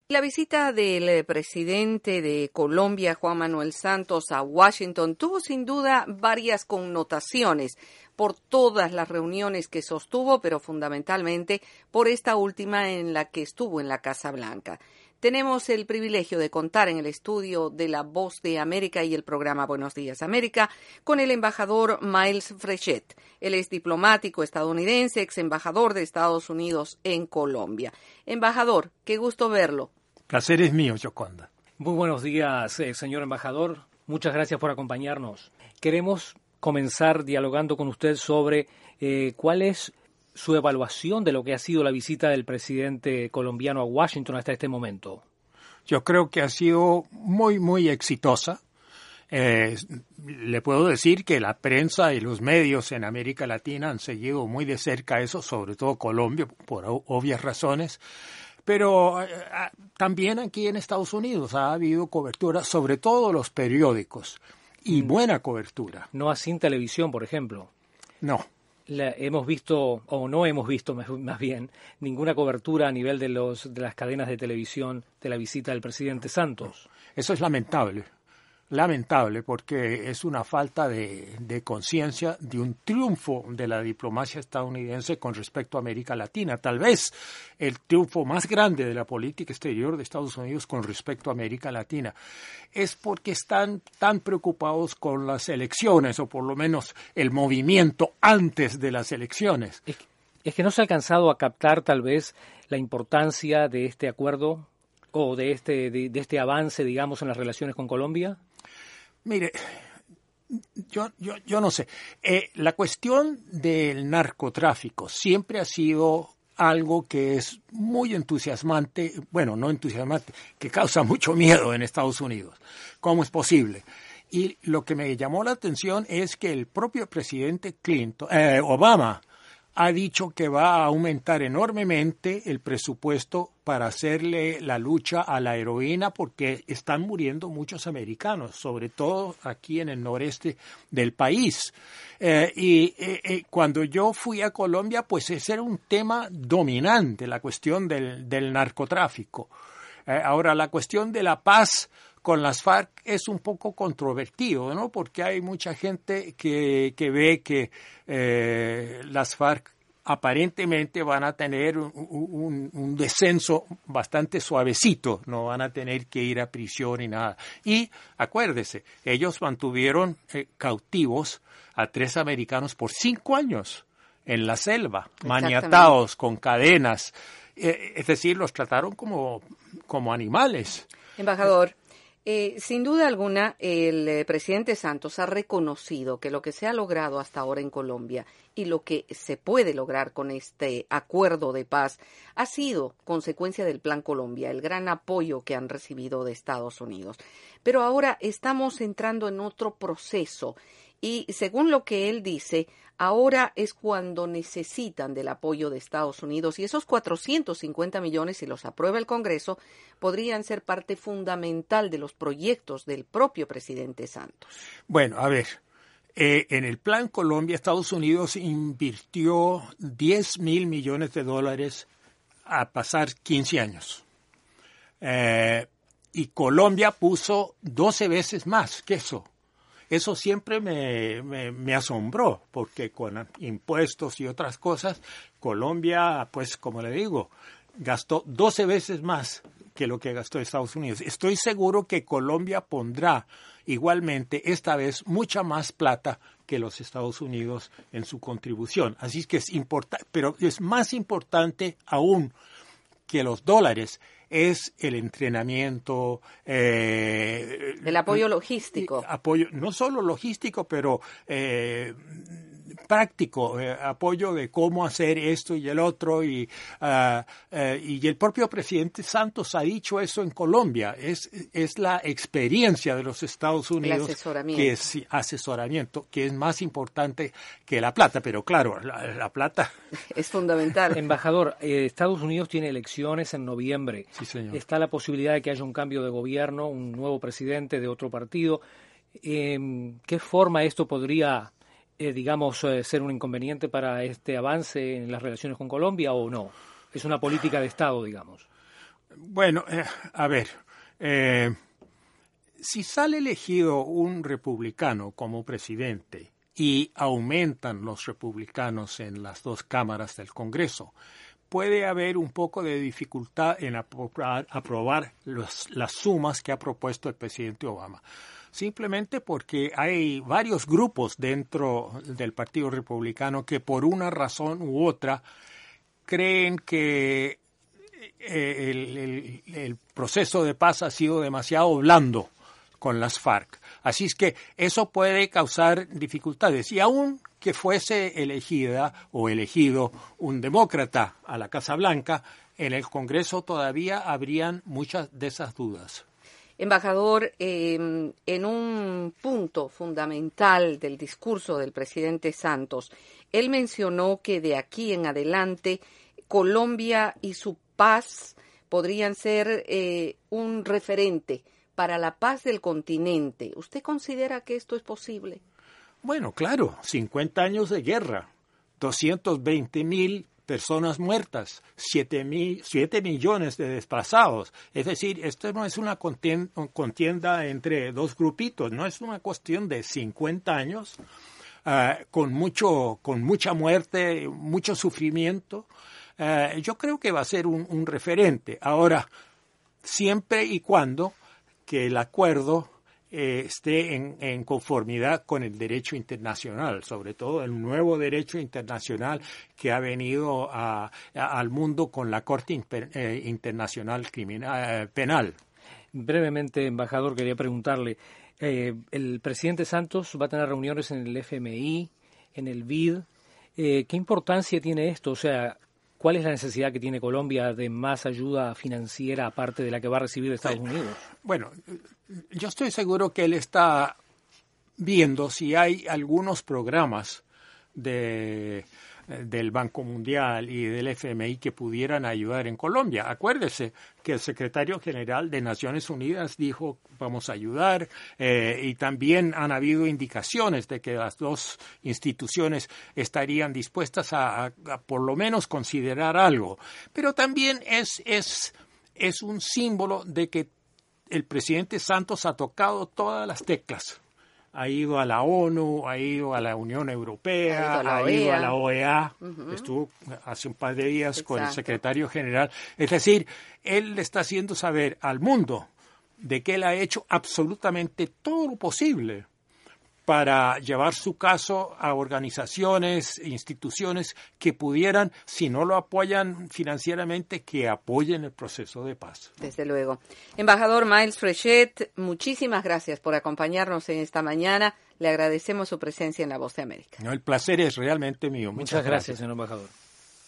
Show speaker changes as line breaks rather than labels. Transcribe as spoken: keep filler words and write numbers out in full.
La visita del presidente de Colombia, Juan Manuel Santos, a Washington tuvo sin duda varias connotaciones por todas las reuniones que sostuvo, pero fundamentalmente por esta última en la que estuvo en la Casa Blanca. Tenemos el privilegio de contar en el estudio de La Voz de América y el programa Buenos Días América con el embajador Miles Frechette. Él es diplomático estadounidense, ex embajador de Estados Unidos en Colombia. Embajador, qué gusto verlo.
Placer es mío, Yoconda.
Muy buenos días, eh, señor embajador. Muchas gracias por acompañarnos. Queremos comenzar dialogando con usted sobre eh, cuál es su evaluación de lo que ha sido la visita del presidente colombiano a Washington hasta este momento.
Yo creo que ha sido muy, muy exitosa. Eh, le puedo decir que la prensa y los medios en América Latina han seguido muy de cerca eso, sobre todo Colombia, por obvias razones. Pero eh, también aquí en Estados Unidos ha habido cobertura, sobre todo los periódicos, y mm. buena cobertura.
No así en televisión, por ejemplo.
No.
La, hemos visto, o no hemos visto más, más bien, ninguna cobertura a nivel de, los, de las cadenas de televisión de la visita del presidente Santos.
Eso es lamentable. Lamentable, porque es una falta de, de conciencia de un triunfo de la diplomacia estadounidense con respecto a América Latina. Tal vez el triunfo más grande de la política exterior de Estados Unidos con respecto a América Latina es porque están tan preocupados con las elecciones, o por lo menos el movimiento antes de las elecciones.
Es, es que no se ha alcanzado a captar tal vez la importancia de este acuerdo o de este, de, de este avance, digamos, en las relaciones con Colombia.
Mire, yo, yo, yo no sé. Eh, la cuestión del narcotráfico siempre ha sido algo que es muy entusiasmante, bueno, no entusiasmante, que causa mucho miedo en Estados Unidos. ¿Cómo es posible? Y lo que me llamó la atención es que el propio presidente Clinton, eh, Obama, ha dicho que va a aumentar enormemente el presupuesto para hacerle la lucha a la heroína porque están muriendo muchos americanos, sobre todo aquí en el noreste del país. Eh, y eh, eh, cuando yo fui a Colombia, pues ese era un tema dominante, la cuestión del, del narcotráfico. Eh, ahora, la cuestión de la paz con las FARC es un poco controvertido, ¿no? Porque hay mucha gente que, que ve que eh, las FARC aparentemente van a tener un, un, un descenso bastante suavecito, no van a tener que ir a prisión ni nada. Y acuérdese, ellos mantuvieron eh, cautivos a tres americanos por cinco años en la selva, maniatados con cadenas, eh, es decir, los trataron como, como animales.
Embajador, Eh, sin duda alguna, el eh, presidente Santos ha reconocido que lo que se ha logrado hasta ahora en Colombia y lo que se puede lograr con este acuerdo de paz ha sido consecuencia del Plan Colombia, el gran apoyo que han recibido de Estados Unidos. Pero ahora estamos entrando en otro proceso y, según lo que él dice, ahora es cuando necesitan del apoyo de Estados Unidos y esos cuatrocientos cincuenta millones, si los aprueba el Congreso, podrían ser parte fundamental de los proyectos del propio presidente Santos.
Bueno, a ver, eh, en el Plan Colombia, Estados Unidos invirtió diez mil millones de dólares a pasar quince años. Eh, y Colombia puso doce veces más que eso. Eso siempre me, me, me asombró, porque con impuestos y otras cosas, Colombia, pues como le digo, gastó doce veces más que lo que gastó Estados Unidos. Estoy seguro que Colombia pondrá igualmente esta vez mucha más plata que los Estados Unidos en su contribución. Así que es importante, pero es más importante aún que los dólares es el entrenamiento, eh,
el apoyo logístico,
apoyo no solo logístico, pero eh, práctico, eh, apoyo de cómo hacer esto y el otro, y uh, uh, y el propio presidente Santos ha dicho eso en Colombia. Es es la experiencia de los Estados Unidos,
el asesoramiento.
que es asesoramiento, que es más importante que la plata, pero claro, la, la plata
es fundamental.
Embajador, eh, Estados Unidos tiene elecciones en noviembre.
Sí, señor.
Está la posibilidad de que haya un cambio de gobierno, un nuevo presidente de otro partido. Eh, ¿Qué forma esto podría, eh, digamos, eh, ser un inconveniente para este avance en las relaciones con Colombia o no? ¿Es una política de Estado, digamos?
Bueno, eh, a ver, eh, si sale elegido un republicano como presidente y aumentan los republicanos en las dos cámaras del Congreso, puede haber un poco de dificultad en aprobar, aprobar los, las sumas que ha propuesto el presidente Obama. Simplemente porque hay varios grupos dentro del Partido Republicano que por una razón u otra creen que el, el, el proceso de paz ha sido demasiado blando con las FARC. Así es que eso puede causar dificultades. Y aun que fuese elegida o elegido un demócrata a la Casa Blanca, en el Congreso todavía habrían muchas de esas dudas.
Embajador, eh, en un punto fundamental del discurso del presidente Santos, él mencionó que de aquí en adelante Colombia y su paz podrían ser eh, un referente para la paz del continente. ¿Usted considera que esto es posible?
Bueno, claro, cincuenta años de guerra, doscientos veinte mil personas muertas, siete millones de desplazados. Es decir, esto no es una contienda, contienda entre dos grupitos, no es una cuestión de cincuenta años uh, con, mucho, con mucha muerte, mucho sufrimiento. Uh, yo creo que va a ser un, un referente. Ahora, siempre y cuando que el acuerdo eh, esté en, en conformidad con el derecho internacional, sobre todo el nuevo derecho internacional que ha venido a, a, al mundo con la Corte Imper, eh, Internacional Criminal, eh, Penal.
Brevemente, embajador, quería preguntarle, eh, el presidente Santos va a tener reuniones en el F M I, en el B I D. Eh, ¿Qué importancia tiene esto? O sea, ¿cuál es la necesidad que tiene Colombia de más ayuda financiera aparte de la que va a recibir de Estados Unidos?
Bueno, yo estoy seguro que él está viendo si hay algunos programas de, del Banco Mundial y del F M I que pudieran ayudar en Colombia. Acuérdese que el secretario general de Naciones Unidas dijo vamos a ayudar eh, y también han habido indicaciones de que las dos instituciones estarían dispuestas a, a, a por lo menos considerar algo. Pero también es, es, es un símbolo de que el presidente Santos ha tocado todas las teclas. Ha ido a la ONU, ha ido a la Unión Europea, ha ido a la O E A, uh-huh. Estuvo hace un par de días Exacto. con el secretario general. Es decir, él le está haciendo saber al mundo de que él ha hecho absolutamente todo lo posible para llevar su caso a organizaciones, instituciones que pudieran, si no lo apoyan financieramente, que apoyen el proceso de paz.
Desde luego. Embajador Miles Frechette, muchísimas gracias por acompañarnos en esta mañana. Le agradecemos su presencia en La Voz de América.
No, el placer es realmente mío.
Muchas, Muchas gracias, gracias, señor embajador.